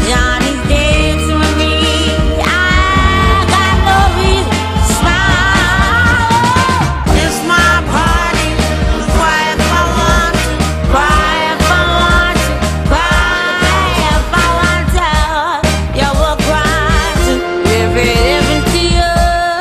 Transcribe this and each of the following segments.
Johnny's dancing with me. I got no reason to smile. It's my party. Cry if I want to. Cry if I want to. Cry if I want to. You will cry too if it isn't to you.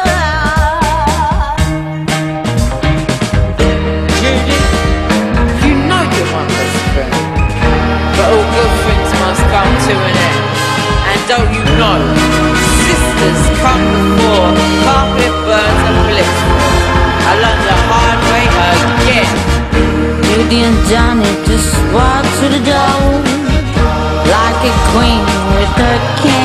Judy, you know you're my best friend, but all good things must come to an end. And don't you know, sisters come before carpet burns and blisters. I learned the hard way again. Judy and Johnny just walked through the door like a queen with her king.